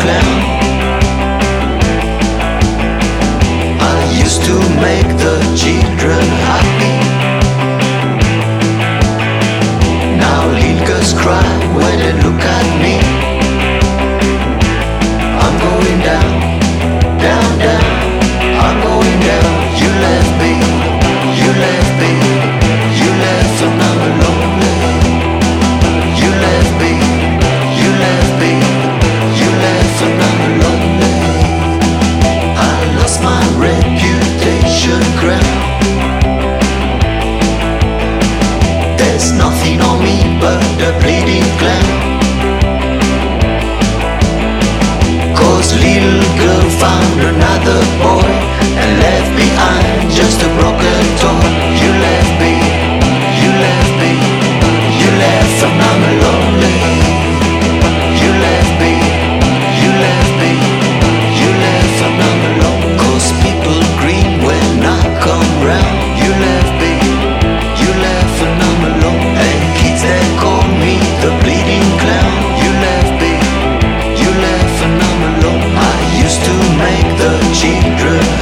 clown. I used to make the children happy. Now little girls cry when they look at me. I'm going down, down, down. I'm going down. You left me, you left me, you left and I'm lonely. You left me, you left me, you left and I'm lonely. I lost my reputation crown. There's nothing on me but the bleeding clown. 'Cause little girl found another boy and left behind just a broken toy. You left me, you left me, you left and I'm lonely. You left me, you left me, you left and I'm alone. 'Cause people green when I come round. You left me, you left and I'm alone. And kids they call me the bleeding clown. You left me, you left and I'm alone. I used to make the children